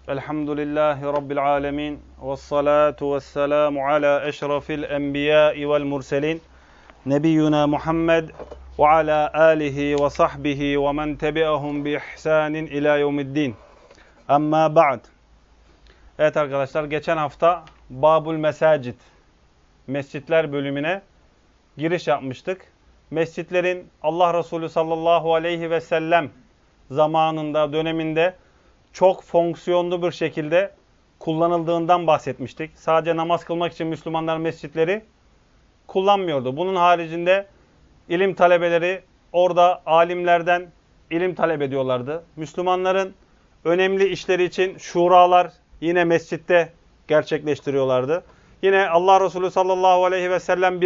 Elhamdülillahi Rabbil alemin. Vessalatu vesselamu ala eşrafil enbiya'i vel murselin. Nebiyyuna Muhammed ve ala alihi ve sahbihi ve men tebi'ahum bi ihsanin ila yevmiddin. Amma ba'd. Evet arkadaşlar, geçen hafta Babul Mesacid, mescitler bölümüne giriş yapmıştık. Mescitlerin Allah Resulü sallallahu aleyhi ve sellem zamanında, döneminde çok fonksiyonlu bir şekilde kullanıldığından bahsetmiştik. Sadece namaz kılmak için Müslümanlar mescitleri kullanmıyordu. Bunun haricinde ilim talebeleri orada alimlerden ilim talep ediyorlardı. Müslümanların önemli işleri için şuralar yine mescitte gerçekleştiriyorlardı. Yine Allah Resulü sallallahu aleyhi ve sellem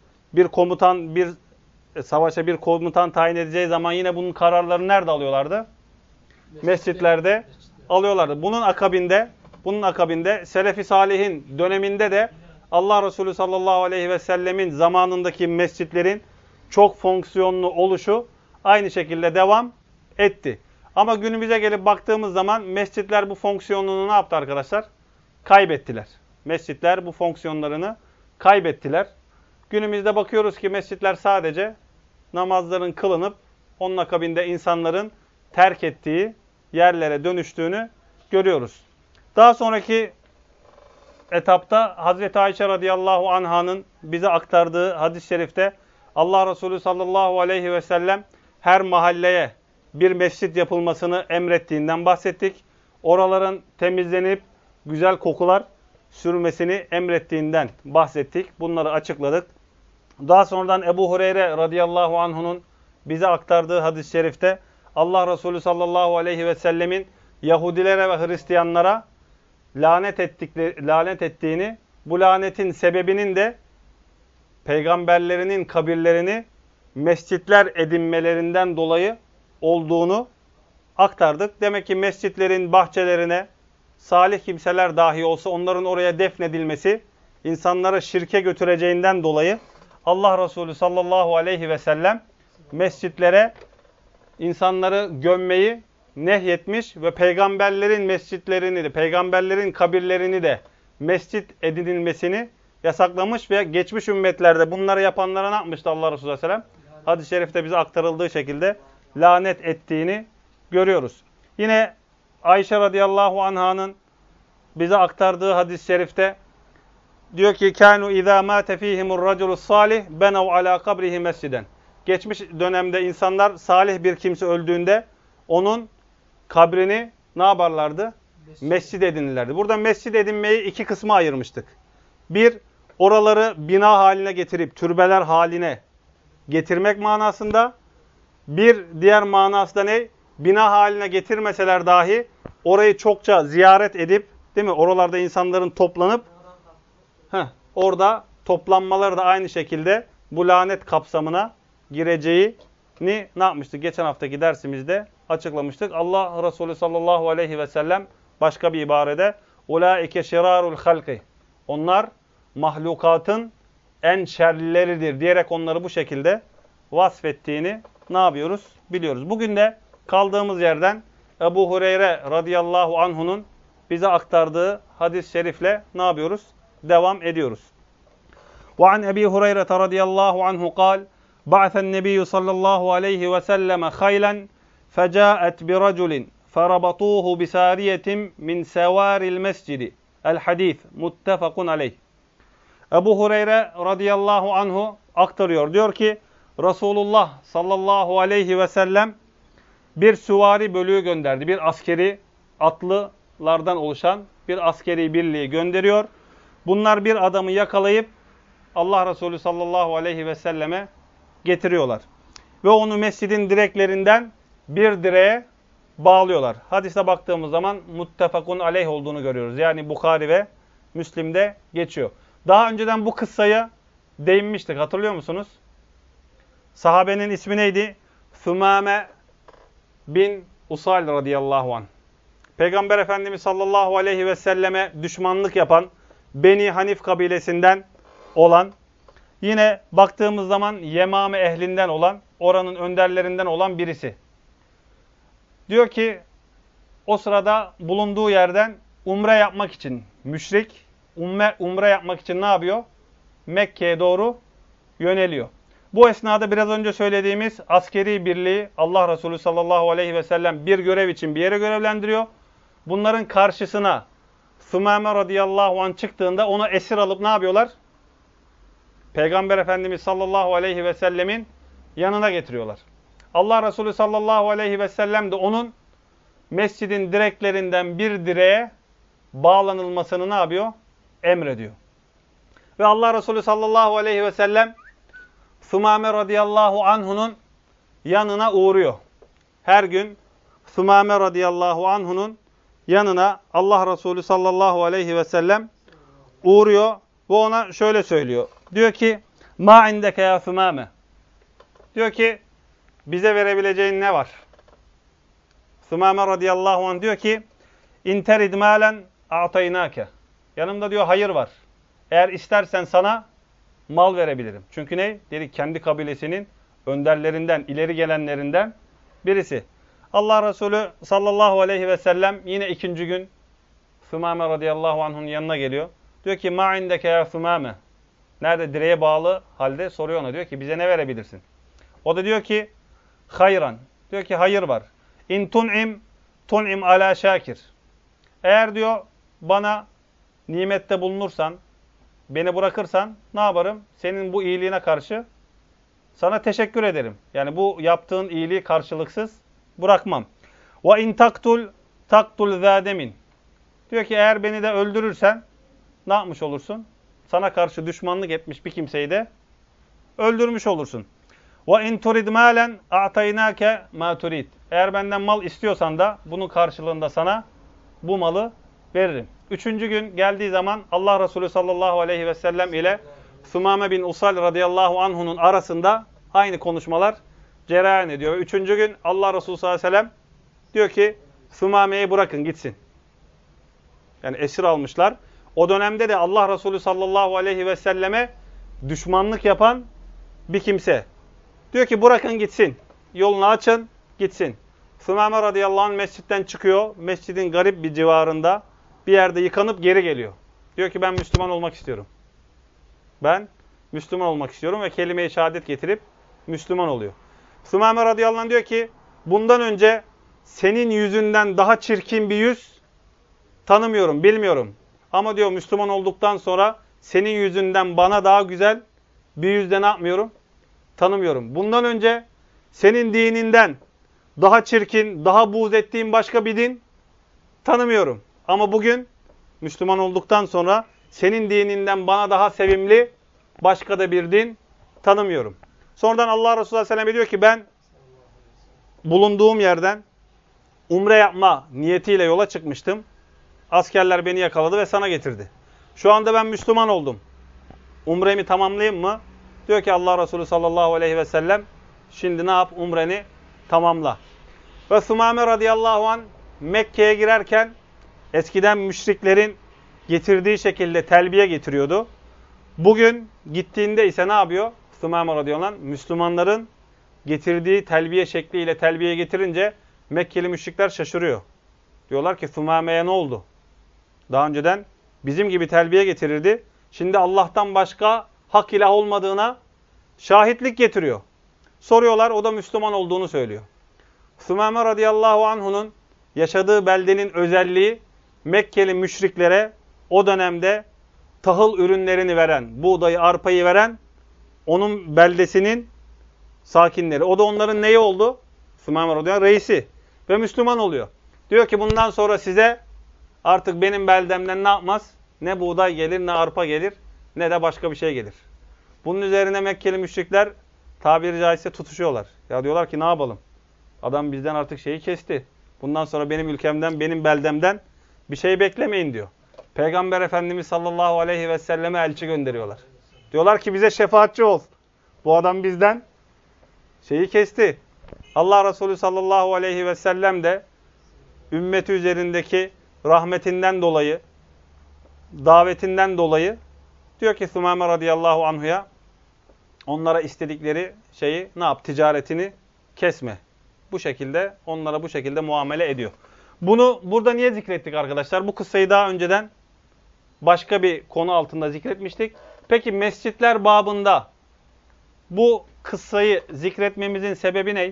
savaşa bir komutan tayin edeceği zaman yine bunun kararlarını nerede alıyorlardı? Mescitlerde alıyorlardı. Bunun akabinde Selefi Salih'in döneminde de Allah Resulü sallallahu aleyhi ve sellemin zamanındaki mescitlerin çok fonksiyonlu oluşu aynı şekilde devam etti. Ama günümüze gelip baktığımız zaman mescitler bu fonksiyonunu ne yaptı arkadaşlar? Kaybettiler. Mescitler bu fonksiyonlarını kaybettiler. Günümüzde bakıyoruz ki mescitler sadece namazların kılınıp onun akabinde insanların terk ettiği yerlere dönüştüğünü görüyoruz. Daha sonraki etapta Hazreti Ayşe radıyallahu anh'ın bize aktardığı hadis-i şerifte Allah Resulü sallallahu aleyhi ve sellem her mahalleye bir mescit yapılmasını emrettiğinden bahsettik. Oraların temizlenip güzel kokular sürmesini emrettiğinden bahsettik. Bunları açıkladık. Daha sonradan Ebu Hureyre radıyallahu anh'un bize aktardığı hadis-i şerifte Allah Resulü sallallahu aleyhi ve sellemin Yahudilere ve Hristiyanlara lanet ettiğini, bu lanetin sebebinin de peygamberlerinin kabirlerini mescitler edinmelerinden dolayı olduğunu aktardık. Demek ki mescitlerin bahçelerine salih kimseler dahi olsa onların oraya defnedilmesi insanları şirke götüreceğinden dolayı Allah Resulü sallallahu aleyhi ve sellem mescitlere insanları gömmeyi nehyetmiş ve peygamberlerin mescitlerini de, peygamberlerin kabirlerini de mescit edinilmesini yasaklamış ve geçmiş ümmetlerde bunları yapanlara ne yapmıştı Allah Resulü sallallahu aleyhi ve sellem? Hadis-i şerifte bize aktarıldığı şekilde lanet ettiğini görüyoruz. Yine Ayşe radıyallahu anh'ın bize aktardığı hadis-i şerifte diyor ki kanu iza mate fihimur raculus salih benav ala kabrihi mesciden. Geçmiş dönemde insanlar salih bir kimse öldüğünde onun kabrini ne yaparlardı? Mescid edinirlerdi. Burada mescid edinmeyi iki kısma ayırmıştık. Bir, oraları bina haline getirip türbeler haline getirmek manasında. Bir diğer manası da ne? Bina haline getirmeseler dahi orayı çokça ziyaret edip, değil mi? Oralarda insanların toplanıp orada toplanmaları da aynı şekilde bu lanet kapsamına gireceğini ne yapmıştık? Geçen haftaki dersimizde açıklamıştık. Allah Resulü sallallahu aleyhi ve sellem başka bir ibarede ulaike şirarul halqi. Onlar mahlukatın en şerlileridir diyerek onları bu şekilde vasfettiğini ne yapıyoruz? Biliyoruz. Bugün de kaldığımız yerden Ebu Hureyre radıyallahu anh'un bize aktardığı hadis-i şerifle ne yapıyoruz? Devam ediyoruz. وعن أبي هريرة رضي الله عنه قال بعث النبي صلى الله عليه وسلم خيلا فجاءت برجل فربطوه بسارية من سوار المسجد الحديث متفق عليه. Ebu Hureyre radıyallahu anhu aktarıyor. Diyor ki Resulullah sallallahu aleyhi ve sellem bir süvari bölüğü gönderdi. Bir askeri atlılardan oluşan bir askeri birliği gönderiyor. Bunlar bir adamı yakalayıp Allah Resulü sallallahu aleyhi ve selleme getiriyorlar. Ve onu mescidin direklerinden bir direğe bağlıyorlar. Hadise baktığımız zaman muttefakun aleyh olduğunu görüyoruz. Yani Bukhari ve Müslim'de geçiyor. Daha önceden bu kıssaya değinmiştik. Hatırlıyor musunuz? Sahabenin ismi neydi? Sümame bin Usal radıyallahu anh. Peygamber Efendimiz sallallahu aleyhi ve selleme düşmanlık yapan Beni Hanif kabilesinden olan, yine baktığımız zaman Yemame ehlinden olan, oranın önderlerinden olan birisi. Diyor ki o sırada bulunduğu yerden umre yapmak için müşrik, umre yapmak için ne yapıyor? Mekke'ye doğru yöneliyor. Bu esnada biraz önce söylediğimiz askeri birliği Allah Resulü sallallahu aleyhi ve sellem bir görev için bir yere görevlendiriyor. Bunların karşısına Sümame radıyallahu anh çıktığında onu esir alıp ne yapıyorlar? Peygamber Efendimiz sallallahu aleyhi ve sellemin yanına getiriyorlar. Allah Resulü sallallahu aleyhi ve sellem de onun mescidin direklerinden bir direğe bağlanılmasını ne yapıyor? Emrediyor. Ve Allah Resulü sallallahu aleyhi ve sellem Sümame radıyallahu anh'unun yanına uğruyor. Her gün Sümame radıyallahu anh'unun yanına Allah Resulü sallallahu aleyhi ve sellem uğruyor ve ona şöyle söylüyor. Diyor ki, "Ma indeke ya Sümame." Diyor ki, bize verebileceğin ne var? Sümame radıyallahu anh diyor ki, "İn terid malen a'taynake." Yanımda diyor hayır var. Eğer istersen sana mal verebilirim. Çünkü ne? Dedi kendi kabilesinin önderlerinden, ileri gelenlerinden birisi. Allah Resulü sallallahu aleyhi ve sellem yine ikinci gün Sümame radıyallahu anh'ın yanına geliyor. Diyor ki, "Ma indeke ya Sümame." Nerede? Direğe bağlı halde soruyor ona. Diyor ki, bize ne verebilirsin? O da diyor ki, "Hayran." Diyor ki, hayır var. "İn tun'im ala şakir." Eğer diyor bana nimette bulunursan, beni bırakırsan ne yaparım? Senin bu iyiliğine karşı sana teşekkür ederim. Yani bu yaptığın iyiliği karşılıksız bırakmam. Ve in taktul zâdemin. Diyor ki eğer beni de öldürürsen ne yapmış olursun? Sana karşı düşmanlık etmiş bir kimseyi de öldürmüş olursun. Ve in turid malen a'taynake ma turid. Eğer benden mal istiyorsan da bunun karşılığında sana bu malı veririm. Üçüncü gün geldiği zaman Allah Resulü sallallahu aleyhi ve sellem ile Sümame bin Usal radıyallahu anh'unun arasında aynı konuşmalar cereyan ediyor. Üçüncü gün Allah Resulü sallallahu aleyhi ve sellem diyor ki Sümame'yi bırakın gitsin. Yani esir almışlar. O dönemde de Allah Resulü sallallahu aleyhi ve selleme düşmanlık yapan bir kimse. Diyor ki bırakın gitsin. Yolunu açın gitsin. Sümame radıyallahu anh mescitten çıkıyor. Mescidin garip bir civarında bir yerde yıkanıp geri geliyor. Diyor ki ben Müslüman olmak istiyorum. Ben Müslüman olmak istiyorum ve kelime-i şehadet getirip Müslüman oluyor. Sümame radıyallahu anh diyor ki bundan önce senin yüzünden daha çirkin bir yüz tanımıyorum, bilmiyorum. Ama diyor Müslüman olduktan sonra senin yüzünden bana daha güzel bir yüzde ne yapmıyorum? Tanımıyorum. Bundan önce senin dininden daha çirkin, daha buğz ettiğim başka bir din tanımıyorum. Ama bugün Müslüman olduktan sonra senin dininden bana daha sevimli başka da bir din tanımıyorum. Sonradan Allah Resulü Aleyhisselam diyor ki ben bulunduğum yerden umre yapma niyetiyle yola çıkmıştım. Askerler beni yakaladı ve sana getirdi. Şu anda ben Müslüman oldum. Umremi tamamlayayım mı? Diyor ki Allah Resulü sallallahu aleyhi ve sellem şimdi ne yap? Umreni tamamla. Ve Sümame radıyallahu anh Mekke'ye girerken eskiden müşriklerin getirdiği şekilde telbiye getiriyordu. Bugün gittiğinde ise ne yapıyor? Sümame radıyallahu anh Müslümanların getirdiği telbiye şekliyle telbiye getirince Mekkeli müşrikler şaşırıyor. Diyorlar ki Sümame'ye ne oldu? Daha önceden bizim gibi telbiye getirirdi. Şimdi Allah'tan başka hak ilah olmadığına şahitlik getiriyor. Soruyorlar, o da Müslüman olduğunu söylüyor. Sümame radıyallahu anh'unun yaşadığı beldenin özelliği Mekkeli müşriklere o dönemde tahıl ürünlerini veren, buğdayı, arpayı veren onun beldesinin sakinleri. O da onların neyi oldu? Sümame radıyallahu anh reisi ve Müslüman oluyor. Diyor ki bundan sonra size artık benim beldemden ne yapmaz? Ne buğday gelir, ne arpa gelir, ne de başka bir şey gelir. Bunun üzerine Mekkeli müşrikler tabiri caizse tutuşuyorlar. Ya diyorlar ki ne yapalım? Adam bizden artık şeyi kesti. Bundan sonra benim ülkemden, benim beldemden bir şey beklemeyin diyor. Peygamber Efendimiz sallallahu aleyhi ve selleme elçi gönderiyorlar. Diyorlar ki bize şefaatçi ol. Bu adam bizden şeyi kesti. Allah Resulü sallallahu aleyhi ve sellem de ümmeti üzerindeki rahmetinden dolayı, davetinden dolayı diyor ki Sümame radıyallahu anhu'ya onlara istedikleri şeyi ne yap? Ticaretini kesme. Bu şekilde onlara bu şekilde muamele ediyor. Bunu burada niye zikrettik arkadaşlar? Bu kıssayı daha önceden başka bir konu altında zikretmiştik. Peki mescitler babında bu kıssayı zikretmemizin sebebi ne?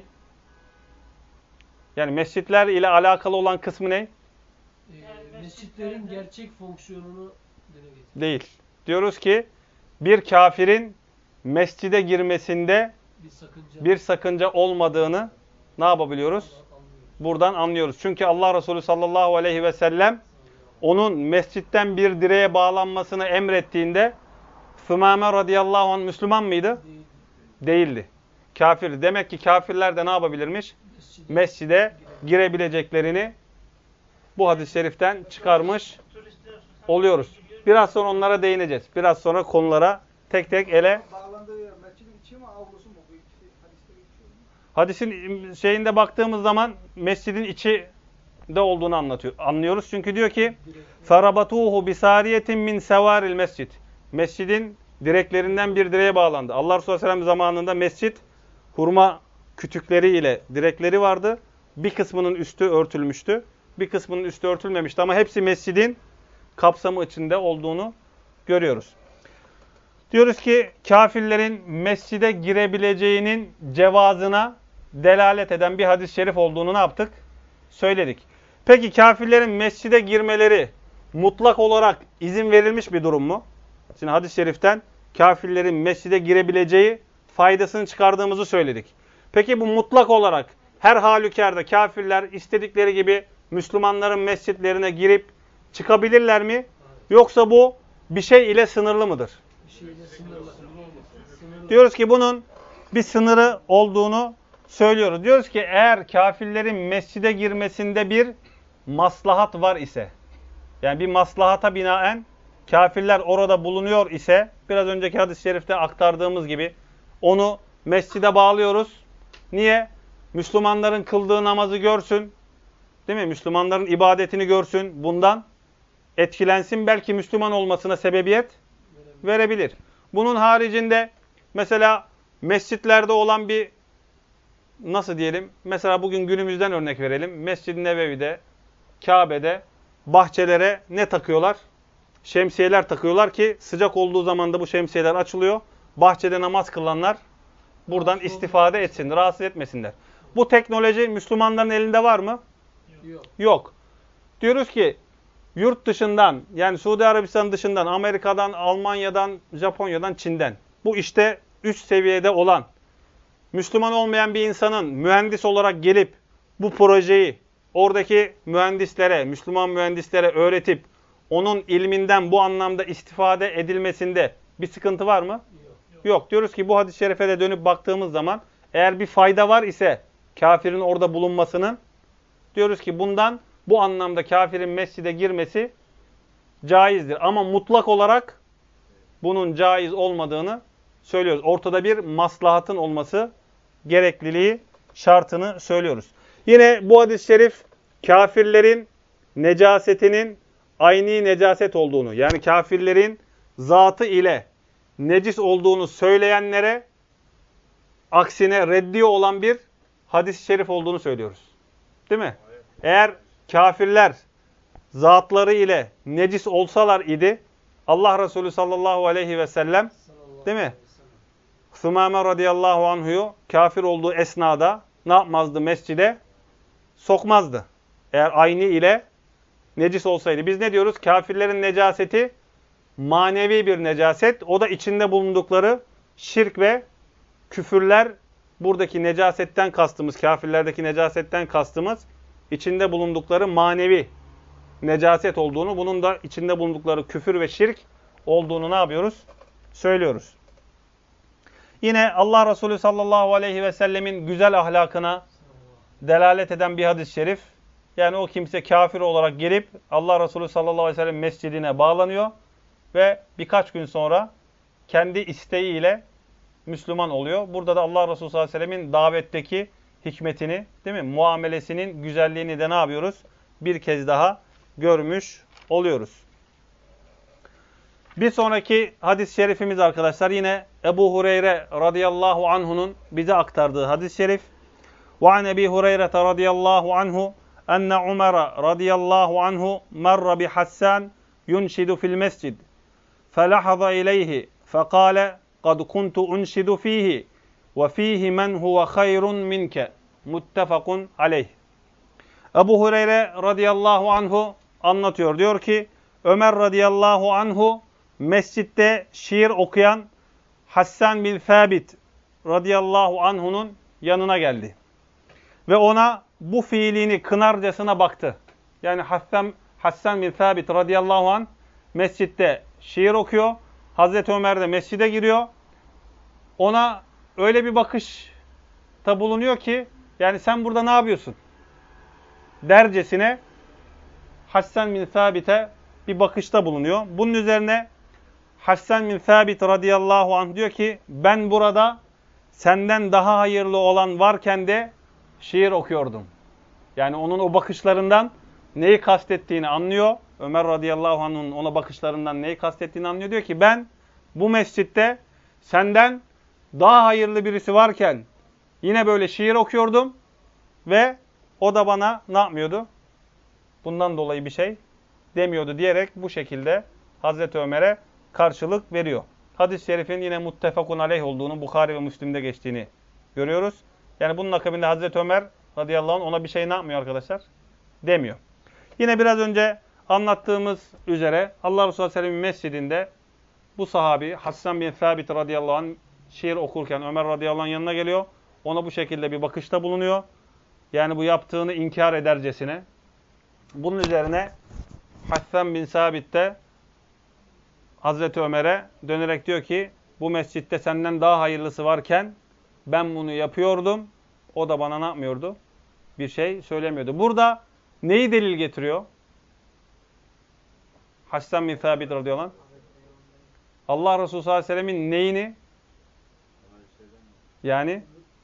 Yani mescitler ile alakalı olan kısmı ne? Mescitlerin gerçek fonksiyonunu dile getirmek. Değil. Diyoruz ki bir kafirin mescide girmesinde bir sakınca olmadığını ne yapabiliyoruz? Buradan anlıyoruz. Çünkü Allah Resulü sallallahu aleyhi ve sellem onun mescitten bir direğe bağlanmasını emrettiğinde Sümame radıyallahu anh Müslüman mıydı? Değildi. Kafir. Demek ki kafirler de ne yapabilirmiş? Mescide girebileceklerini bu hadis-i şeriften çıkarmış oluyoruz. Biraz sonra onlara değineceğiz. Biraz sonra konulara tek tek ele. Hadisin şeyinde baktığımız zaman mescidin içinde olduğunu anlıyoruz. Çünkü diyor ki فَرَبَتُوهُ بِسَارِيَةٍ مِنْ سَوَارِ الْمَسْجِدِ Mescidin direklerinden bir direğe bağlandı. Allah Resulü Aleyhisselam zamanında mescit hurma kütükleriyle direkleri vardı. Bir kısmının üstü örtülmüştü. Bir kısmının üstü örtülmemişti ama hepsi mescidin kapsamı içinde olduğunu görüyoruz. Diyoruz ki kafirlerin mescide girebileceğinin cevazına delalet eden bir hadis-i şerif olduğunu ne yaptık? Söyledik. Peki kafirlerin mescide girmeleri mutlak olarak izin verilmiş bir durum mu? Şimdi hadis-i şeriften kafirlerin mescide girebileceği faydasını çıkardığımızı söyledik. Peki bu mutlak olarak her halükarda kafirler istedikleri gibi Müslümanların mescitlerine girip çıkabilirler mi? Yoksa bu bir şey ile sınırlı mıdır? Diyoruz ki bunun bir sınırı olduğunu söylüyoruz. Diyoruz ki eğer kafirlerin mescide girmesinde bir maslahat var ise, yani bir maslahata binaen kafirler orada bulunuyor ise, biraz önceki hadis-i şerifte aktardığımız gibi onu mescide bağlıyoruz. Niye? Müslümanların kıldığı namazı görsün, değil mi? Müslümanların ibadetini görsün, bundan etkilensin, belki Müslüman olmasına sebebiyet verebilir. Bunun haricinde mesela mescitlerde olan bir, nasıl diyelim, mesela bugün günümüzden örnek verelim. Mescid-i Nebevi'de, Kabe'de, bahçelere ne takıyorlar? Şemsiyeler takıyorlar ki sıcak olduğu zaman da bu şemsiyeler açılıyor. Bahçede namaz kılanlar buradan istifade etsin, rahatsız etmesinler. Bu teknoloji Müslümanların elinde var mı? Yok. Diyoruz ki yurt dışından, yani Suudi Arabistan dışından, Amerika'dan, Almanya'dan, Japonya'dan, Çin'den bu işte üst seviyede olan Müslüman olmayan bir insanın mühendis olarak gelip bu projeyi oradaki mühendislere, Müslüman mühendislere öğretip onun ilminden bu anlamda istifade edilmesinde bir sıkıntı var mı? Yok. Diyoruz ki bu hadis-i şerife de dönüp baktığımız zaman eğer bir fayda var ise kafirin orada bulunmasının, diyoruz ki bundan bu anlamda kafirin mescide girmesi caizdir. Ama mutlak olarak bunun caiz olmadığını söylüyoruz. Ortada bir maslahatın olması gerekliliği şartını söylüyoruz. Yine bu hadis-i şerif kafirlerin necasetinin ayni necaset olduğunu, yani kafirlerin zatı ile necis olduğunu söyleyenlere aksine reddi olan bir hadis-i şerif olduğunu söylüyoruz. Değil mi? Eğer kafirler zatları ile necis olsalar idi, Allah Resulü sallallahu aleyhi ve sellem, değil mi? Sümame radıyallahu anhu'yu kafir olduğu esnada ne yapmazdı? Mescide sokmazdı. Eğer ayni ile necis olsaydı. Biz ne diyoruz? Kafirlerin necaseti manevi bir necaset. O da içinde bulundukları şirk ve küfürler. Buradaki necasetten kastımız, kafirlerdeki necasetten kastımız içinde bulundukları manevi necaset olduğunu, bunun da içinde bulundukları küfür ve şirk olduğunu ne yapıyoruz? Söylüyoruz. Yine Allah Resulü sallallahu aleyhi ve sellemin güzel ahlakına delalet eden bir hadis-i şerif. Yani o kimse kafir olarak gelip Allah Resulü sallallahu aleyhi ve sellem mescidine bağlanıyor ve birkaç gün sonra kendi isteğiyle Müslüman oluyor. Burada da Allah Resulü sallallahu aleyhi ve sellemin davetteki hikmetini, değil mi? Muamelesinin güzelliğini de ne yapıyoruz? Bir kez daha görmüş oluyoruz. Bir sonraki hadis-i şerifimiz arkadaşlar yine Ebu Hureyre radıyallahu anhu'nun bize aktardığı hadis-i şerif. وَعَنْ اَب۪ي هُرَيْرَةَ رَضِيَ اللّٰهُ عَنْهُ enne Ömer radıyallahu anhu marra bi Hassan yunşidu fil mescid. Felahaza ileyhi fekale kad kuntu unşidu fihi ve fihi men huve hayrun minke. Muttefakun aleyh. Ebu Hureyre radıyallahu anhu anlatıyor. Diyor ki Ömer radıyallahu anhu mescitte şiir okuyan Hassan bin Sabit radıyallahu anhu'nun yanına geldi. Ve ona bu fiilini kınarcasına baktı. Yani Hassan bin Sabit radıyallahu anh mescitte şiir okuyor. Hazreti Ömer de mescide giriyor. Ona öyle bir bakışta bulunuyor ki yani sen burada ne yapıyorsun? Dercesine Hassan bin Sabit'e bir bakışta bulunuyor. Bunun üzerine Hassan bin Sabit radıyallahu anh diyor ki ben burada senden daha hayırlı olan varken de şiir okuyordum. Yani onun o bakışlarından neyi kastettiğini anlıyor. Ömer radıyallahu anh'ın ona bakışlarından neyi kastettiğini anlıyor. Diyor ki ben bu mescitte senden daha hayırlı birisi varken yine böyle şiir okuyordum ve o da bana ne yapmıyordu? Bundan dolayı bir şey demiyordu diyerek bu şekilde Hazreti Ömer'e karşılık veriyor. Hadis-i şerifin yine muttefakun aleyh olduğunu, Bukhari ve Müslim'de geçtiğini görüyoruz. Yani bunun akabinde Hazreti Ömer radıyallahu anh ona bir şey ne yapmıyor arkadaşlar? Demiyor. Yine biraz önce anlattığımız üzere Allah Resulü Aleyhisselam'ın mescidinde bu sahabi Hassan bin Sabit radıyallahu anh şiir okurken Ömer radıyallahu anh yanına geliyor. Ona bu şekilde bir bakışta bulunuyor. Yani bu yaptığını inkar edercesine. Bunun üzerine Hassan bin Sabit de Hazreti Ömer'e dönerek diyor ki bu mescitte senden daha hayırlısı varken ben bunu yapıyordum. O da bana ne yapmıyordu? Bir şey söylemiyordu. Burada neyi delil getiriyor? Hassan bin Sabit radıyallahu anh. Allah Resulü sallallahu aleyhi ve sellemin neyini? Yani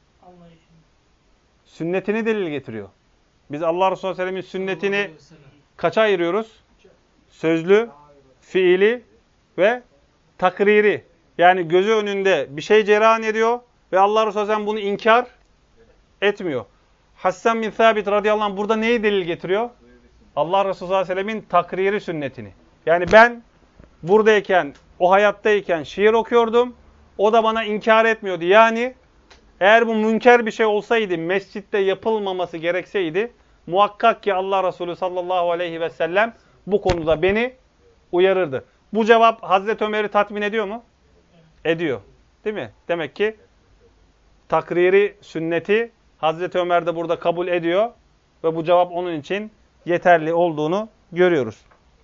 sünnetini delil getiriyor. Biz Allah Resulü sallallahu aleyhi ve sellemin sünnetini kaça ayırıyoruz? Sözlü, fiili ve takriri. Yani gözü önünde bir şey cereyan ediyor ve Allah Resulü sallallahu aleyhi ve sellem bunu inkar etmiyor. Hassan bin Sabit radıyallahu anh burada neyi delil getiriyor? Allah Resulü sallallahu aleyhi ve sellemin takriri sünnetini. Yani ben buradayken, o hayattayken şiir okuyordum. O da bana inkar etmiyordu. Yani eğer bu münker bir şey olsaydı, mescitte yapılmaması gerekseydi, muhakkak ki Allah Resulü sallallahu aleyhi ve sellem bu konuda beni uyarırdı. Bu cevap Hazreti Ömer'i tatmin ediyor mu? Ediyor. Değil mi? Demek ki takriri sünneti Hazreti Ömer de burada kabul ediyor ve bu cevap onun için yeterli olduğunu görüyoruz.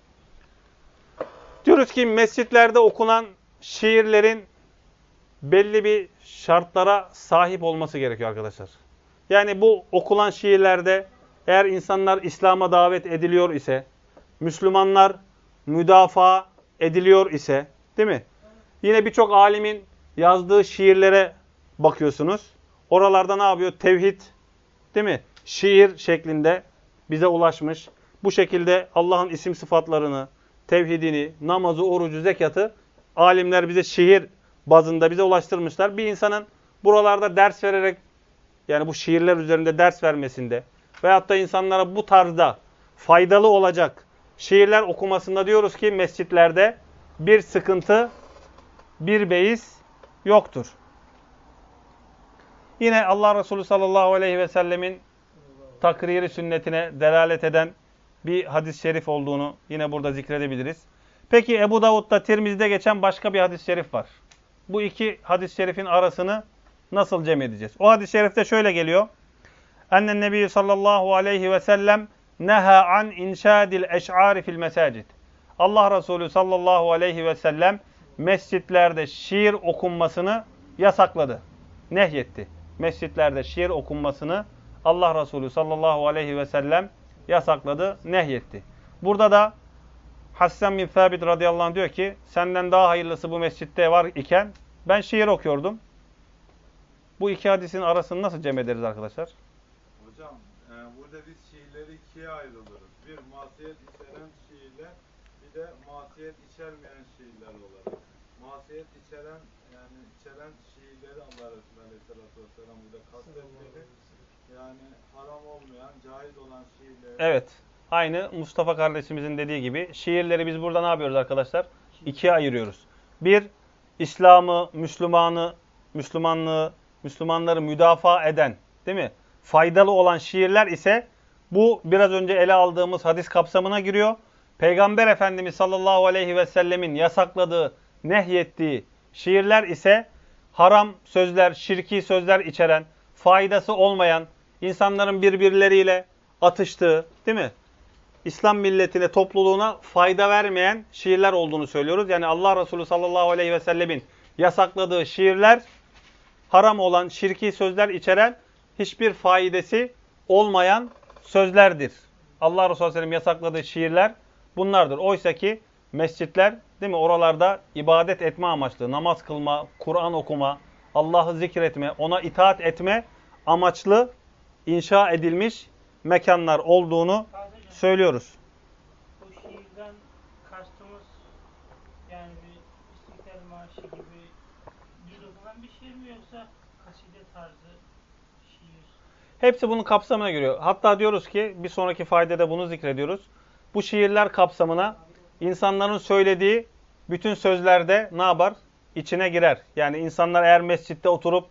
Diyoruz ki mescitlerde okunan şiirlerin belli bir şartlara sahip olması gerekiyor arkadaşlar. Yani bu okunan şiirlerde eğer insanlar İslam'a davet ediliyor ise, Müslümanlar müdafaa ediliyor ise, değil mi? Yine birçok alimin yazdığı şiirlere bakıyorsunuz. Oralarda ne yapıyor? Tevhid, değil mi? Şiir şeklinde bize ulaşmış. Bu şekilde Allah'ın isim sıfatlarını, tevhidini, namazı, orucu, zekatı alimler bize şiir bazında bize ulaştırmışlar. Bir insanın buralarda ders vererek yani bu şiirler üzerinde ders vermesinde veyahut da insanlara bu tarzda faydalı olacak şiirler okumasında diyoruz ki mescitlerde bir sıkıntı, bir beis yoktur. Yine Allah Resulü sallallahu aleyhi ve sellemin takriri sünnetine delalet eden bir hadis-i şerif olduğunu yine burada zikredebiliriz. Peki Ebu Davud'da, Tirmizi'de geçen başka bir hadis-i şerif var. Bu iki hadis-i şerifin arasını nasıl cem edeceğiz? O hadis-i şerifte şöyle geliyor. Ennen Nebi sallallahu aleyhi ve sellem neha an inşadil eş'ari fil mesacid. Allah Resulü sallallahu aleyhi ve sellem mescitlerde şiir okunmasını yasakladı. Nehyetti. Mescitlerde şiir okunmasını Allah Resulü sallallahu aleyhi ve sellem yasakladı, nehyetti. Burada da Hassan bin Sabit radıyallahu anh diyor ki senden daha hayırlısı bu mescitte var iken ben şiir okuyordum. Bu iki hadisin arasını nasıl cem ederiz arkadaşlar? Hocam burada biz şiirleri ikiye ayrılırız. Bir masiyet içeren şiirler, bir de masiyet içermeyen şiirler olarak. Masiyet içeren şiirleri Allah Resulü Aleyhisselatü Vesselam burada kastetmedi. Yani haram olmayan, caiz olan şiirleri. Evet. Aynı Mustafa kardeşimizin dediği gibi şiirleri biz burada ne yapıyoruz arkadaşlar? İkiye ayırıyoruz. Bir, İslam'ı, Müslümanları müdafaa eden, değil mi? Faydalı olan şiirler ise bu biraz önce ele aldığımız hadis kapsamına giriyor. Peygamber Efendimiz sallallahu aleyhi ve sellemin yasakladığı, nehyettiği şiirler ise haram sözler, şirki sözler içeren, faydası olmayan, insanların birbirleriyle atıştığı, değil mi? İslam milletine, topluluğuna fayda vermeyen şiirler olduğunu söylüyoruz. Yani Allah Resulü sallallahu aleyhi ve sellemin yasakladığı şiirler, haram olan şirki sözler içeren, hiçbir faydası olmayan sözlerdir. Allah Resulü sallallahu aleyhi ve sellem yasakladığı şiirler bunlardır. Oysa ki mescitler, değil mi? Oralarda ibadet etme amaçlı, namaz kılma, Kur'an okuma, Allah'ı zikretme, ona itaat etme amaçlı inşa edilmiş mekanlar olduğunu söylüyoruz. Bu şiirden kastımız yani bir İstiklal Marşı gibi düz okunan bir şiir mi yoksa kaside tarzı şiir? Hepsi bunun kapsamına giriyor. Hatta diyoruz ki bir sonraki faydada bunu zikrediyoruz. Bu şiirler kapsamına insanların söylediği bütün sözlerde ne yapar? İçine girer. Yani insanlar eğer mescitte oturup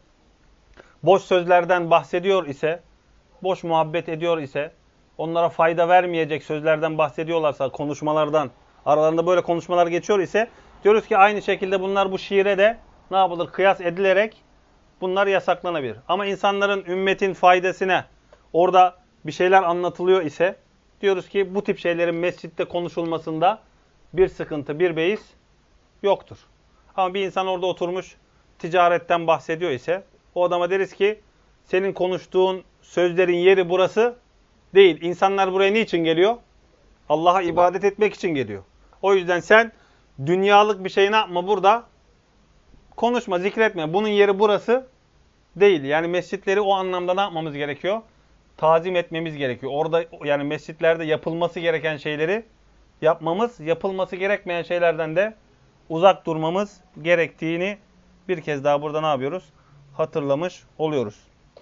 boş sözlerden bahsediyor ise, boş muhabbet ediyor ise, onlara fayda vermeyecek sözlerden bahsediyorlarsa, konuşmalardan, aralarında böyle konuşmalar geçiyor ise, diyoruz ki aynı şekilde bunlar bu şiire de ne yapılır? Kıyas edilerek bunlar yasaklanabilir. Ama insanların, ümmetin faydasına orada bir şeyler anlatılıyor ise, diyoruz ki bu tip şeylerin mescitte konuşulmasında bir sıkıntı, bir beis yoktur. Ama bir insan orada oturmuş ticaretten bahsediyor ise, o adama deriz ki senin konuştuğun sözlerin yeri burası değil. İnsanlar buraya niçin geliyor? Allah'a ibadet etmek için geliyor. O yüzden sen dünyalık bir şey ne yapma burada? Konuşma, zikretme. Bunun yeri burası değil. Yani mescitleri o anlamda ne yapmamız gerekiyor? Tazim etmemiz gerekiyor. Orada yani mescitlerde yapılması gereken şeyleri yapmamız, yapılması gerekmeyen şeylerden de uzak durmamız gerektiğini bir kez daha burada ne yapıyoruz? Hatırlamış oluyoruz.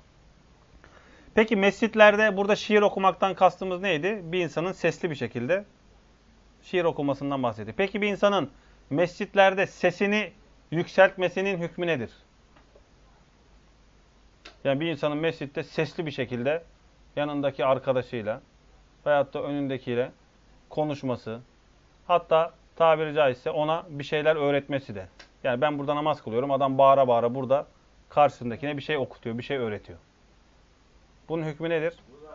Peki mescitlerde burada şiir okumaktan kastımız neydi? Bir insanın sesli bir şekilde şiir okumasından bahsediyor. Peki bir insanın mescitlerde sesini yükseltmesinin hükmü nedir? Yani bir insanın mescitte sesli bir şekilde yanındaki arkadaşıyla veyahut da önündekiyle konuşması, hatta tabiri caizse ona bir şeyler öğretmesi de. Yani ben burada namaz kılıyorum, adam bağıra bağıra burada karşısındakine bir şey okutuyor, bir şey öğretiyor. Bunun hükmü nedir?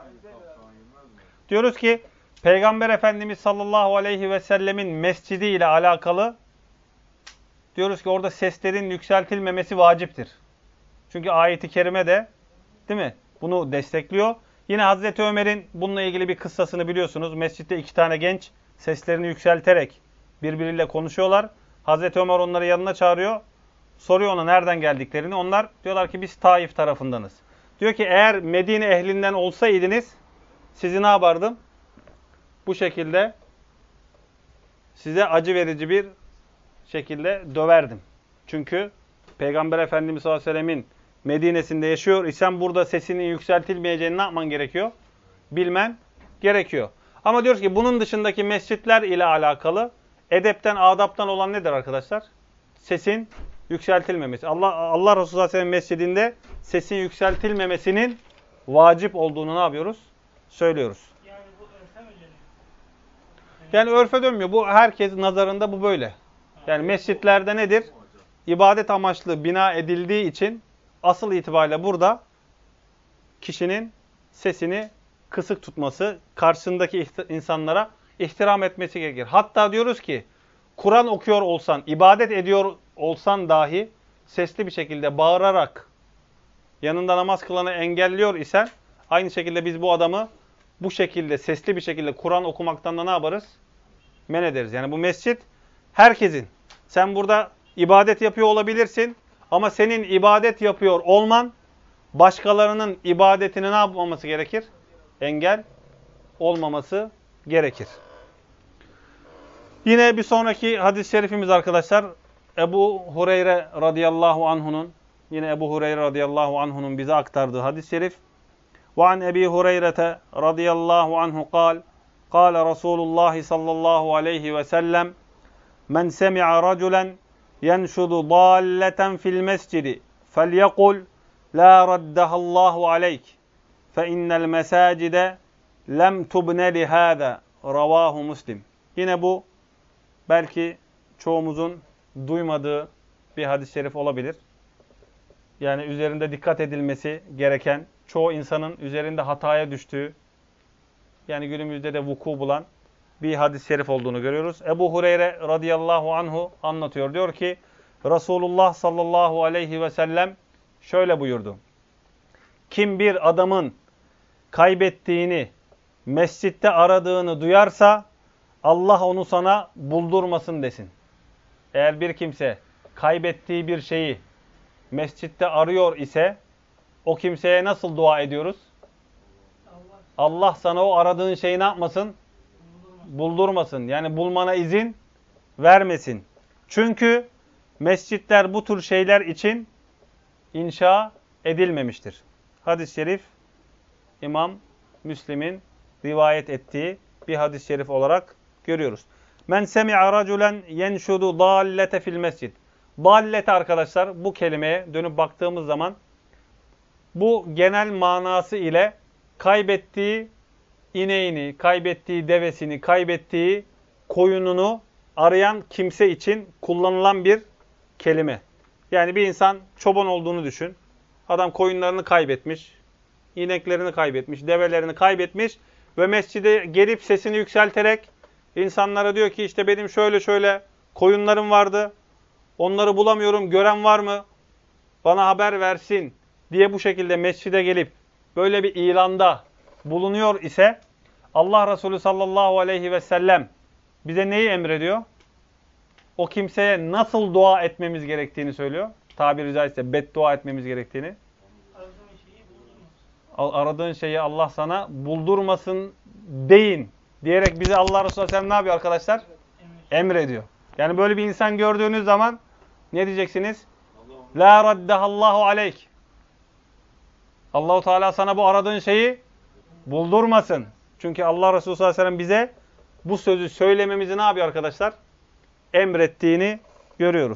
Diyoruz ki Peygamber Efendimiz sallallahu aleyhi ve sellemin mescidi ile alakalı diyoruz ki orada seslerin yükseltilmemesi vaciptir. Çünkü ayet-i kerime de değil mi? Bunu destekliyor. Yine Hazreti Ömer'in bununla ilgili bir kıssasını biliyorsunuz. Mescitte iki tane genç seslerini yükselterek birbiriyle konuşuyorlar. Hazreti Ömer onları yanına çağırıyor. Soruyor ona nereden geldiklerini. Onlar diyorlar ki biz Taif tarafındanız. Diyor ki eğer Medine ehlinden olsaydınız sizi ne yapardım? Bu şekilde size acı verici bir şekilde döverdim. Çünkü Peygamber Efendimiz sallallahu aleyhi ve sellemin Medine'sinde yaşıyor isen burada sesinin yükseltilmeyeceğini ne yapman gerekiyor? Bilmen gerekiyor. Ama diyoruz ki bunun dışındaki mescitler ile alakalı edepten, adaptan olan nedir arkadaşlar? Sesin yükseltilmemesi. Allah Resulü sallallahu aleyhi ve sellem mescidinde sesin yükseltilmemesinin vacip olduğunu ne yapıyoruz? Söylüyoruz. Yani bu örfe mi dönüyor? Yani örfe dönmüyor. Bu herkes nazarında bu böyle. Yani mescitlerde nedir? İbadet amaçlı bina edildiği için asıl itibariyle burada kişinin sesini kısık tutması, karşısındaki insanlara ihtiram etmesi gerekir. Hatta diyoruz ki Kur'an okuyor olsan, ibadet ediyor olsan dahi sesli bir şekilde bağırarak yanında namaz kılanı engelliyor isen aynı şekilde biz bu adamı bu şekilde sesli bir şekilde Kur'an okumaktan da ne yaparız? Men ederiz. Yani bu mescit herkesin. Sen burada ibadet yapıyor olabilirsin ama senin ibadet yapıyor olman başkalarının ibadetini ne yapmaması gerekir? Engel olmaması gerekir. Yine bir sonraki hadis-i şerifimiz arkadaşlar Ebu Hureyre radıyallahu anhu'nun bize aktardığı hadis-i şerif. وعن أبي هريرة رضي الله عنه قال قال رسول الله صلى الله عليه وسلم من سمع رجلا ينشد ضالة في المسجد فليقل لا ردها الله عليك فإن المساجد لم تبن لهذا رواه Müslim. Yine bu belki çoğumuzun duymadığı bir hadis-i şerif olabilir. Yani üzerinde dikkat edilmesi gereken, çoğu insanın üzerinde hataya düştüğü, yani günümüzde de vuku bulan bir hadis-i şerif olduğunu görüyoruz. Ebu Hureyre radıyallahu anhu anlatıyor. Diyor ki Resulullah sallallahu aleyhi ve sellem şöyle buyurdu. Kim bir adamın kaybettiğini, mescitte aradığını duyarsa Allah onu sana buldurmasın desin. Eğer bir kimse kaybettiği bir şeyi mescitte arıyor ise o kimseye nasıl dua ediyoruz? Allah sana o aradığın şeyi ne yapmasın? Buldurmasın. Yani bulmana izin vermesin. Çünkü mescitler bu tür şeyler için inşa edilmemiştir. Hadis-i şerif İmam Müslim'in rivayet ettiği bir hadis-i şerif olarak görüyoruz. Men semi'a raculen yenşudu dallete fil mescid. Dallete arkadaşlar bu kelimeye dönüp baktığımız zaman bu genel manası ile kaybettiği ineğini, kaybettiği devesini, kaybettiği koyununu arayan kimse için kullanılan bir kelime. Yani bir insan çoban olduğunu düşün. Adam koyunlarını kaybetmiş, ineklerini kaybetmiş, develerini kaybetmiş ve mescide gelip sesini yükselterek insanlara diyor ki işte benim şöyle şöyle koyunlarım vardı. Onları bulamıyorum. Gören var mı? Bana haber versin diye bu şekilde mescide gelip böyle bir ilanda bulunuyor ise Allah Resulü sallallahu aleyhi ve sellem bize neyi emrediyor? O kimseye nasıl dua etmemiz gerektiğini söylüyor. Tabiri caizse beddua etmemiz gerektiğini. Aradığın şeyi Allah sana buldurmasın deyin diyerek bize Allah Resulü sallallahu ne yapıyor arkadaşlar? Emrediyor. Yani böyle bir insan gördüğünüz zaman ne diyeceksiniz? La raddahallahu aleyk. Allahu Teala sana bu aradığın şeyi buldurmasın. Çünkü Allah Resulü sallallahu aleyhi ve sellem bize bu sözü söylememizi ne yapıyor arkadaşlar? Emrettiğini görüyoruz.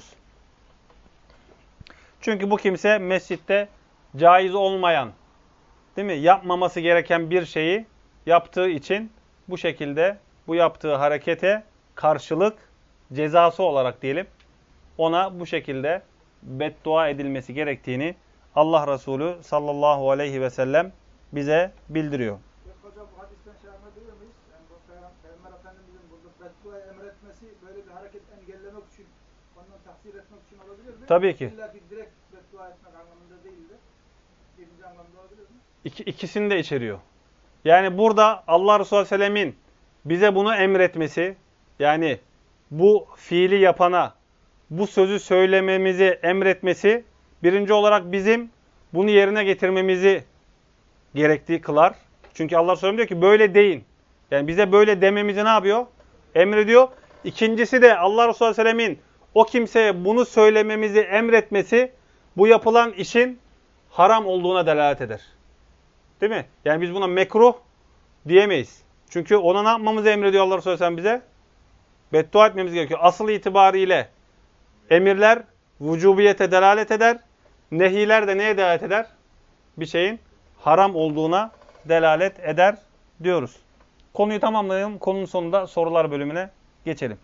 Çünkü bu kimse mescitte caiz olmayan, değil mi? Yapmaması gereken bir şeyi yaptığı için bu şekilde bu yaptığı harekete karşılık cezası olarak diyelim ona bu şekilde beddua edilmesi gerektiğini Allah Resulü sallallahu aleyhi ve sellem bize bildiriyor. Hocam bu hadisten şey anlayabiliyor muyuz? Yani bu Peygamber Efendimiz'in burada bedduayı emretmesi böyle bir hareket engellemek için, ondan tahsir etmek için olabilir mi? Tabii ki. İlla ki direkt beddua etmek anlamında değil de birinci anlamda olabilir mi? İkisini de içeriyor. Yani burada Allah Resulü Aleyhisselam'ın bize bunu emretmesi, yani bu fiili yapana bu sözü söylememizi emretmesi, birinci olarak bizim bunu yerine getirmemizi gerektiği kılar. Çünkü Allah Resulü diyor ki böyle deyin. Yani bize böyle dememizi ne yapıyor? Emrediyor. İkincisi de Allah Resulü Aleyhisselam'ın o kimseye bunu söylememizi emretmesi, bu yapılan işin haram olduğuna delalet eder. Değil mi? Yani biz buna mekruh diyemeyiz. Çünkü ona ne yapmamızı emrediyor Allah Resulü Aleyhisselam bize? Beddua etmemiz gerekiyor. Asıl itibariyle emirler vücubiyete delalet eder. Nehiler de neye delalet eder? Bir şeyin haram olduğuna delalet eder diyoruz. Konuyu tamamlayalım. Konunun sonunda sorular bölümüne geçelim.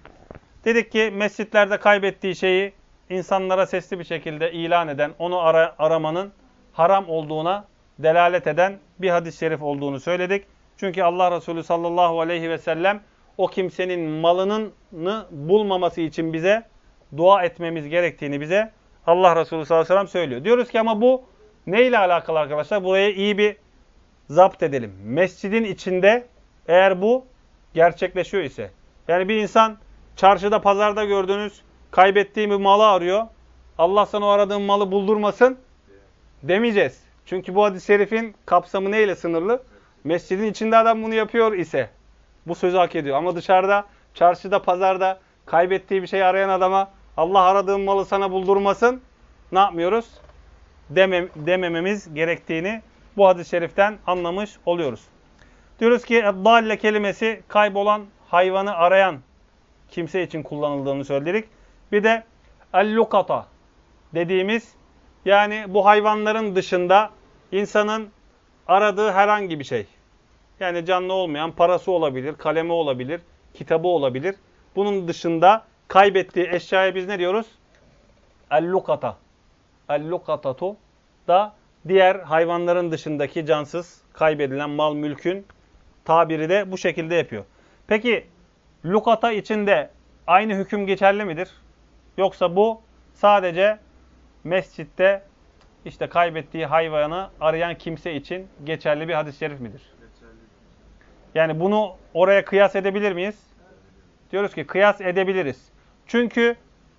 Dedik ki mescitlerde kaybettiği şeyi insanlara sesli bir şekilde ilan eden, onu aramanın haram olduğuna delalet eden bir hadis-i şerif olduğunu söyledik. Çünkü Allah Resulü sallallahu aleyhi ve sellem o kimsenin malını bulmaması için bize dua etmemiz gerektiğini bize Allah Resulü sallallahu aleyhi ve sellem söylüyor. Diyoruz ki ama bu neyle alakalı arkadaşlar? Burayı iyi bir zapt edelim. Mescidin içinde eğer bu gerçekleşiyor ise. Yani bir insan çarşıda, pazarda gördüğünüz kaybettiği bir malı arıyor. Allah sana o aradığın malı buldurmasın demeyeceğiz. Çünkü bu hadis-i şerifin kapsamı neyle sınırlı? Mescidin içinde adam bunu yapıyor ise bu sözü hak ediyor. Ama dışarıda, çarşıda, pazarda kaybettiği bir şey arayan adama Allah aradığın malı sana buldurmasın ne yapmıyoruz? Demememiz gerektiğini bu hadis-i şeriften anlamış oluyoruz. Diyoruz ki dalle kelimesi kaybolan hayvanı arayan kimse için kullanıldığını söyledik. Bir de el-lukata dediğimiz, yani bu hayvanların dışında insanın aradığı herhangi bir şey. Yani canlı olmayan parası olabilir, kalemi olabilir, kitabı olabilir. Bunun dışında kaybettiği eşyaya biz ne diyoruz? El-lukata. El-lukatatu da diğer hayvanların dışındaki cansız, kaybedilen mal, mülkün tabiri de bu şekilde yapıyor. Peki lukata içinde aynı hüküm geçerli midir? Yoksa bu sadece mescitte işte kaybettiği hayvanı arayan kimse için geçerli bir hadis-i şerif midir? Yani bunu oraya kıyas edebilir miyiz? Diyoruz ki kıyas edebiliriz. Çünkü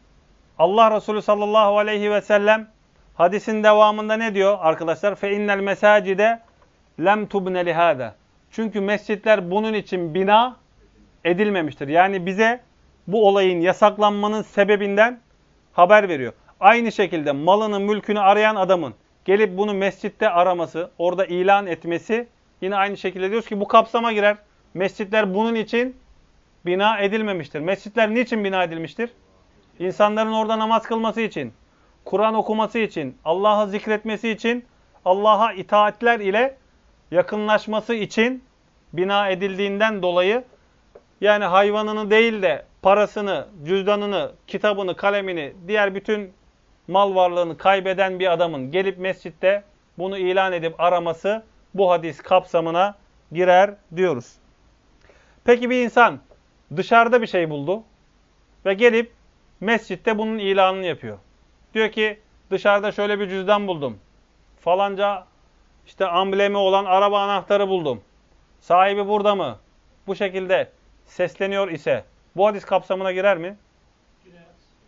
Allah Resulü sallallahu aleyhi ve sellem hadisin devamında ne diyor arkadaşlar? فَاِنَّ الْمَسَاجِدَ لَمْ تُبْنَ لِهَذَا. Çünkü mescitler bunun için bina edilmemiştir. Yani bize bu olayın yasaklanmanın sebebinden haber veriyor. Aynı şekilde malını, mülkünü arayan adamın gelip bunu mescitte araması, orada ilan etmesi yine aynı şekilde diyoruz ki bu kapsama girer. Mescitler bunun için bina edilmemiştir. Mescitler niçin bina edilmiştir? İnsanların orada namaz kılması için, Kur'an okuması için, Allah'ı zikretmesi için, Allah'a itaatler ile yakınlaşması için bina edildiğinden dolayı, yani hayvanını değil de parasını, cüzdanını, kitabını, kalemini, diğer bütün mal varlığını kaybeden bir adamın gelip mescitte bunu ilan edip araması bu hadis kapsamına girer diyoruz. Peki bir insan dışarıda bir şey buldu ve gelip mescitte bunun ilanını yapıyor. Diyor ki dışarıda şöyle bir cüzdan buldum. Falanca işte amblemi olan araba anahtarı buldum. Sahibi burada mı? Bu şekilde sesleniyor ise bu hadis kapsamına girer mi? Girer.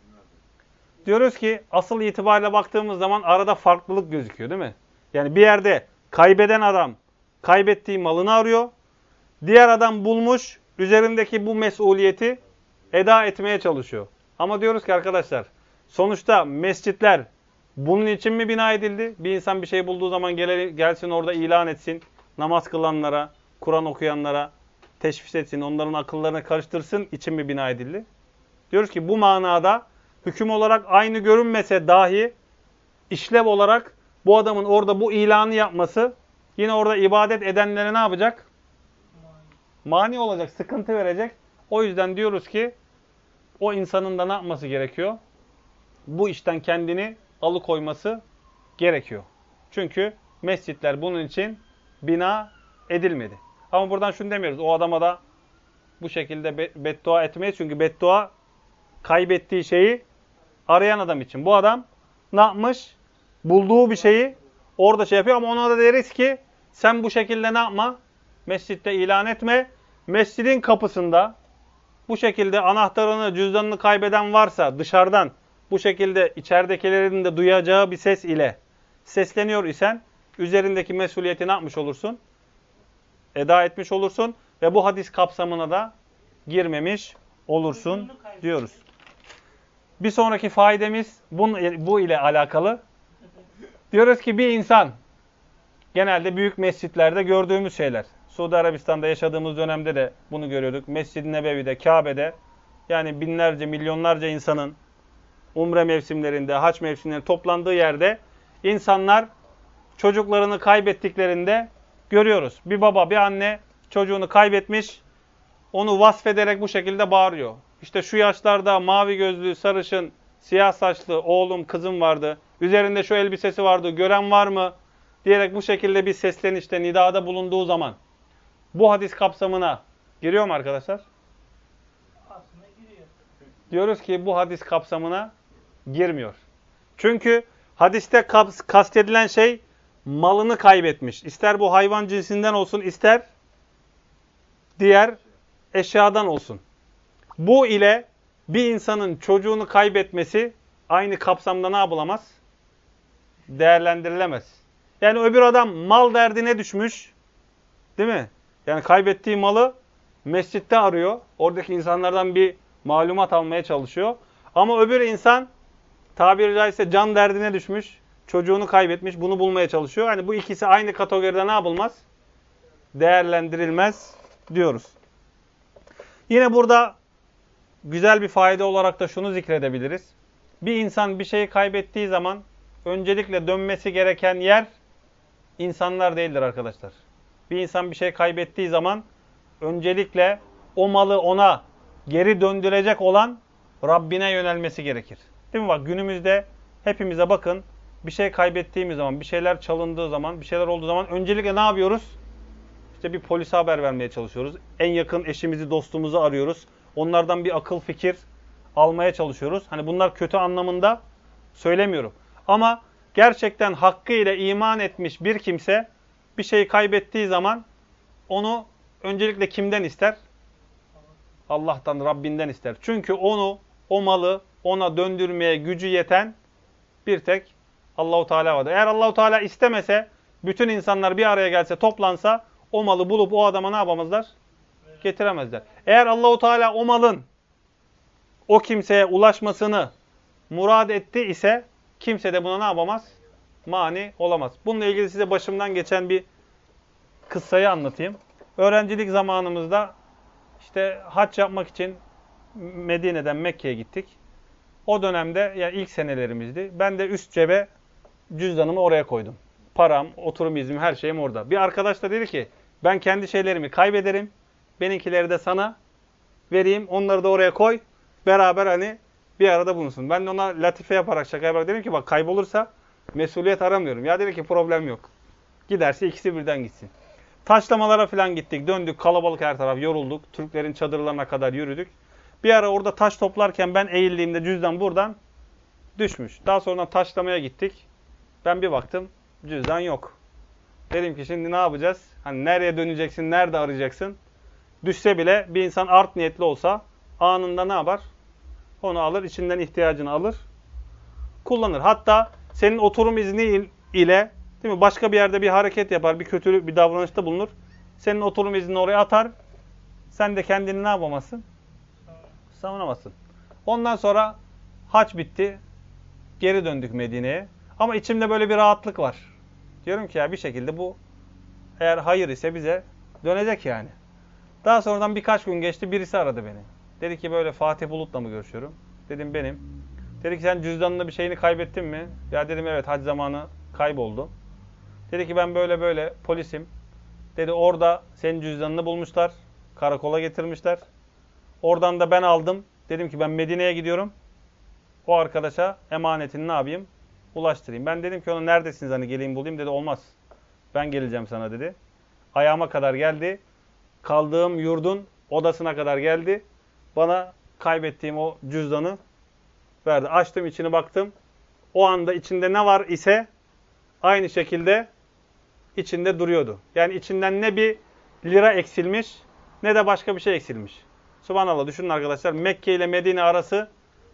Diyoruz ki asıl itibariyle baktığımız zaman arada farklılık gözüküyor değil mi? Yani bir yerde kaybeden adam kaybettiği malını arıyor. Diğer adam bulmuş, üzerindeki bu mesuliyeti eda etmeye çalışıyor. Ama diyoruz ki arkadaşlar, sonuçta mescitler bunun için mi bina edildi? Bir insan bir şey bulduğu zaman gelsin orada ilan etsin. Namaz kılanlara, Kur'an okuyanlara teşvik etsin, onların akıllarını karıştırsın için mi bina edildi? Diyoruz ki bu manada hüküm olarak aynı görünmese dahi işlev olarak bu adamın orada bu ilanı yapması yine orada ibadet edenlere ne yapacak? Mani olacak, sıkıntı verecek. O yüzden diyoruz ki o insanın da ne yapması gerekiyor? Bu işten kendini alıkoyması gerekiyor. Çünkü mescitler bunun için bina edilmedi. Ama buradan şunu demiyoruz. O adama da bu şekilde beddua etmeyiz. Çünkü beddua kaybettiği şeyi arayan adam için. Bu adam ne yapmış? Bulduğu bir şeyi orada şey yapıyor ama ona da deriz ki sen bu şekilde ne yapma? Mescitte ilan etme. Mescidin kapısında bu şekilde anahtarını, cüzdanını kaybeden varsa dışarıdan bu şekilde içeridekilerin de duyacağı bir ses ile sesleniyor isen üzerindeki mesuliyeti ne yapmış olursun? Eda etmiş olursun ve bu hadis kapsamına da girmemiş olursun diyoruz. Bir sonraki faydamız bu ile alakalı. Diyoruz ki bir insan, genelde büyük mescitlerde gördüğümüz şeyler. Suudi Arabistan'da yaşadığımız dönemde de bunu görüyorduk. Mescid-i Nebevi'de, Kabe'de yani binlerce, milyonlarca insanın umre mevsimlerinde, hac mevsimlerinde toplandığı yerde insanlar çocuklarını kaybettiklerinde görüyoruz. Bir baba, bir anne çocuğunu kaybetmiş, onu vasfederek bu şekilde bağırıyor. İşte şu yaşlarda mavi gözlü, sarışın, siyah saçlı oğlum, kızım vardı. Üzerinde şu elbisesi vardı, gören var mı? Diyerek bu şekilde bir seslenişte, nidada bulunduğu zaman bu hadis kapsamına giriyor mu arkadaşlar? Aslında giriyor. Diyoruz ki bu hadis kapsamına girmiyor. Çünkü hadiste kastedilen şey malını kaybetmiş. İster bu hayvan cinsinden olsun, ister diğer eşyadan olsun. Bu ile bir insanın çocuğunu kaybetmesi aynı kapsamda ne yapılamaz? Değerlendirilemez. Yani öbür adam mal derdine düşmüş, değil mi? Yani kaybettiği malı mescitte arıyor. Oradaki insanlardan bir malumat almaya çalışıyor. Ama öbür insan tabiri caizse can derdine düşmüş. çocuğunu kaybetmiş, bunu bulmaya çalışıyor. Hani bu ikisi aynı kategoride ne yapılmaz? Değerlendirilmez diyoruz. Yine burada güzel bir fayda olarak da şunu zikredebiliriz. Bir insan bir şeyi kaybettiği zaman öncelikle dönmesi gereken yer insanlar değildir arkadaşlar. Bir insan bir şey kaybettiği zaman öncelikle o malı ona geri döndürecek olan Rabbine yönelmesi gerekir. Değil mi? Bak günümüzde hepimize bakın, bir şey kaybettiğimiz zaman, bir şeyler çalındığı zaman, bir şeyler olduğu zaman öncelikle ne yapıyoruz? İşte bir polise haber vermeye çalışıyoruz. En yakın eşimizi, dostumuzu arıyoruz. Onlardan bir akıl fikir almaya çalışıyoruz. Hani bunlar kötü anlamında söylemiyorum. Ama gerçekten hakkıyla iman etmiş bir kimse bir şeyi kaybettiği zaman onu öncelikle kimden ister? Allah'tan, Rabbinden ister. Çünkü o malı ona döndürmeye gücü yeten bir tek Allahu Teala vardır. Eğer Allahu Teala istemese, bütün insanlar bir araya gelse, toplansa o malı bulup o adama ne yapamazlar? Getiremezler. Eğer Allahu Teala o malın o kimseye ulaşmasını murad etti ise kimse de buna ne yapamaz? Mani olamaz. Bununla ilgili size başımdan geçen bir kıssayı anlatayım. Öğrencilik zamanımızda işte hac yapmak için Medine'den Mekke'ye gittik. O dönemde yani ilk senelerimizdi. Ben de üst cebe cüzdanımı oraya koydum. Param, oturum iznim, her şeyim orada. Bir arkadaş da dedi ki ben kendi şeylerimi kaybederim. Benimkileri de sana vereyim. Onları da oraya koy. Beraber hani bir arada bulunsun. Ben de ona latife yaparak, şaka yaparak dedim ki bak kaybolursa mesuliyet aramıyorum. Ya dedi ki problem yok. Giderse ikisi birden gitsin. Taşlamalara falan gittik. Döndük. Kalabalık her taraf. Yorulduk. Türklerin çadırlarına kadar yürüdük. Bir ara orada taş toplarken ben eğildiğimde cüzdan buradan düşmüş. Daha sonra taşlamaya gittik. Ben bir baktım. Cüzdan yok. Dedim ki şimdi ne yapacağız? Hani nereye döneceksin? Nerede arayacaksın? Düşse bile bir insan art niyetli olsa anında ne yapar? Onu alır. İçinden ihtiyacını alır. Kullanır. Hatta senin oturum izni ile değil mi? Başka bir yerde bir hareket yapar. Bir kötü bir davranışta bulunur. Senin oturum iznini oraya atar. Sen de kendini ne yapamazsın? Savunamazsın. Ondan sonra hac bitti. Geri döndük Medine'ye. Ama içimde böyle bir rahatlık var. Diyorum ki ya bir şekilde bu eğer hayır ise bize dönecek yani. Daha sonradan birkaç gün geçti. Birisi aradı beni. Dedi ki böyle Fatih Bulut'la mı görüşüyorum? Dedim benim. Dedi ki sen cüzdanında bir şeyini kaybettin mi? Ya dedim evet hac zamanı kayboldu. Dedi ki ben böyle böyle polisim. Dedi orada senin cüzdanını bulmuşlar. Karakola getirmişler. Oradan da ben aldım. Dedim ki ben Medine'ye gidiyorum. O arkadaşa emanetini ne yapayım? Ulaştırayım. Ben dedim ki ona neredesiniz hani geleyim bulayım. Dedi olmaz. Ben geleceğim sana dedi. Ayağıma kadar geldi. Kaldığım yurdun odasına kadar geldi. Bana kaybettiğim o cüzdanı verdi. Açtım içini baktım. O anda içinde ne var ise aynı şekilde içinde duruyordu. Yani içinden ne bir lira eksilmiş ne de başka bir şey eksilmiş. Subhanallah düşünün arkadaşlar Mekke ile Medine arası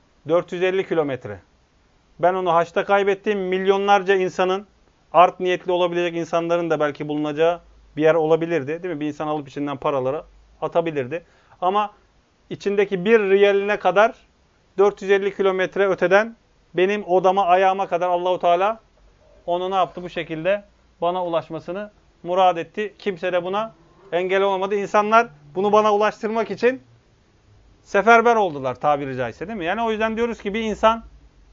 450 kilometre. Ben onu haçta kaybettiğim milyonlarca insanın art niyetli olabilecek insanların da belki bulunacağı bir yer olabilirdi. Değil mi? Bir insan alıp içinden paraları atabilirdi. Ama içindeki bir riyaline kadar 450 kilometre öteden benim odama ayağıma kadar Allahu Teala onu ne yaptı bu şekilde bana ulaşmasını murad etti. Kimse de buna engel olamadı. İnsanlar bunu bana ulaştırmak için seferber oldular tabiri caizse değil mi? Yani o yüzden diyoruz ki bir insan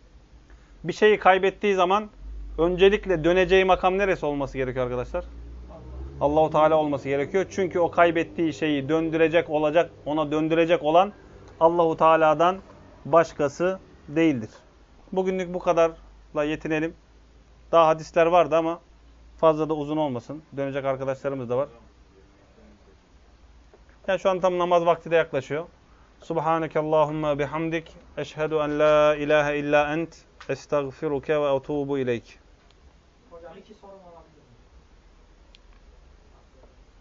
bir şeyi kaybettiği zaman öncelikle döneceği makam neresi olması gerekiyor arkadaşlar? Allahu Teala olması gerekiyor. Çünkü o kaybettiği şeyi döndürecek olacak, ona döndürecek olan Allahu Teala'dan başkası değildir. Bugünlük bu kadarla yetinelim. Daha hadisler vardı ama fazla da uzun olmasın. Dönecek arkadaşlarımız da var. Yani şu an tam namaz vakti de yaklaşıyor. Subhanekallahumma bihamdik. Eşhedü en la ilahe illa ent. Estağfiruke ve etubu ileyk. Hocam iki sorum var.